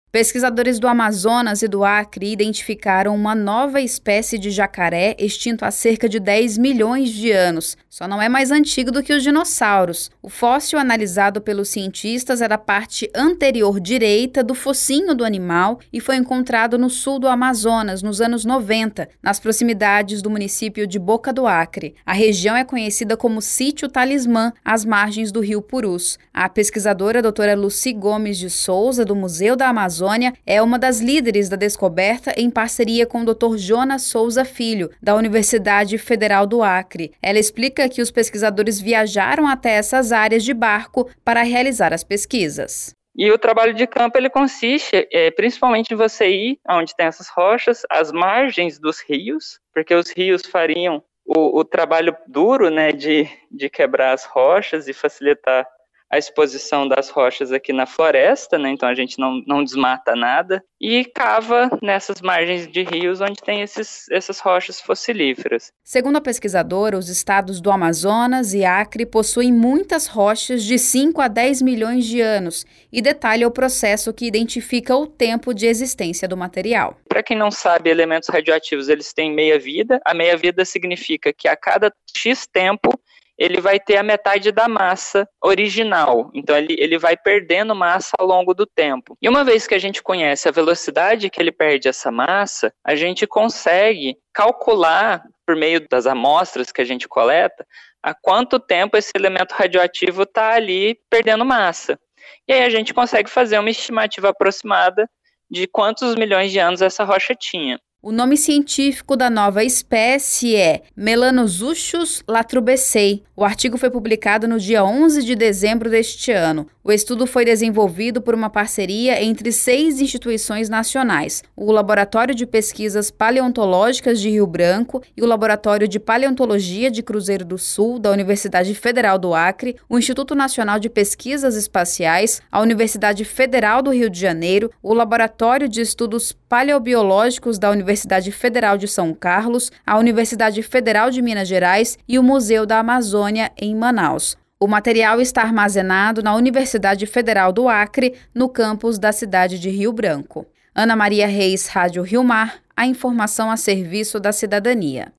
Pesquisadores do Amazonas e do Acre identificaram uma nova espécie de jacaré extinto há cerca de 10 milhões de anos. Só não é mais antigo do que os dinossauros. O fóssil analisado pelos cientistas é da parte anterior direita do focinho do animal e foi encontrado no sul do Amazonas, nos anos 90, nas proximidades do município de Boca do Acre. A região é conhecida como Sítio Talismã, às margens do rio Purus. A pesquisadora doutora Lucy Gomes de Souza, do Museu da Amazônia, é uma das líderes da descoberta em parceria com o Dr. Jonas Souza Filho, da Universidade Federal do Acre. Ela explica que os pesquisadores viajaram até essas áreas de barco para realizar as pesquisas. E o trabalho de campo ele consiste principalmente em você ir onde tem essas rochas, às margens dos rios, porque os rios fariam o trabalho duro, né, de quebrar as rochas e facilitar a exposição das rochas aqui na floresta, né? Então a gente não desmata nada, e cava nessas margens de rios onde tem essas rochas fossilíferas. Segundo a pesquisadora, os estados do Amazonas e Acre possuem muitas rochas de 5 a 10 milhões de anos e detalha o processo que identifica o tempo de existência do material. Para quem não sabe, elementos radioativos eles têm meia-vida. A meia-vida significa que a cada X tempo ele vai ter a metade da massa original. Então, ele vai perdendo massa ao longo do tempo. E uma vez que a gente conhece a velocidade que ele perde essa massa, a gente consegue calcular, por meio das amostras que a gente coleta, há quanto tempo esse elemento radioativo está ali perdendo massa. E aí a gente consegue fazer uma estimativa aproximada de quantos milhões de anos essa rocha tinha. O nome científico da nova espécie é Melanosuchus latrubescei. O artigo foi publicado no dia 11 de dezembro deste ano. O estudo foi desenvolvido por uma parceria entre 6 instituições nacionais: o Laboratório de Pesquisas Paleontológicas de Rio Branco e o Laboratório de Paleontologia de Cruzeiro do Sul, da Universidade Federal do Acre, o Instituto Nacional de Pesquisas Espaciais, a Universidade Federal do Rio de Janeiro, o Laboratório de Estudos Paleobiológicos da Universidade Federal de São Carlos, a Universidade Federal de Minas Gerais e o Museu da Amazônia, em Manaus. O material está armazenado na Universidade Federal do Acre, no campus da cidade de Rio Branco. Ana Maria Reis, Rádio Rio Mar, a informação a serviço da cidadania.